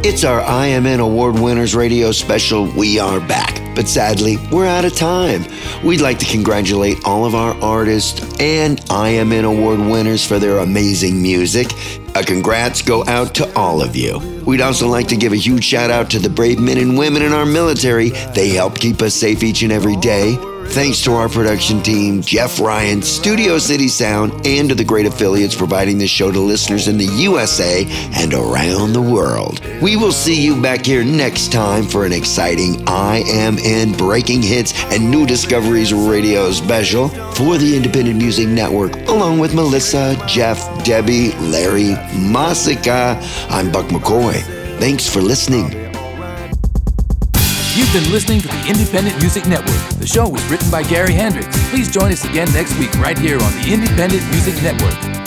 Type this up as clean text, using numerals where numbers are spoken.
It's our IMN Award Winners Radio special, We Are Back. But sadly, we're out of time. We'd like to congratulate all of our artists and IMN Award winners for their amazing music. A congrats go out to all of you. We'd also like to give a huge shout out to the brave men and women in our military. They help keep us safe each and every day. Thanks to our production team, Jeff Ryan, Studio City Sound, and to the great affiliates providing this show to listeners in the USA and around the world. We will see you back here next time for an exciting IMN Breaking Hits and New Discoveries radio special for the Independent Music Network, along with Melissa, Jeff, Debbie, Larry, Masika. I'm Buck McCoy. Thanks for listening. You've been listening to the Independent Music Network. The show was written by Gary Hendricks. Please join us again next week right here on the Independent Music Network.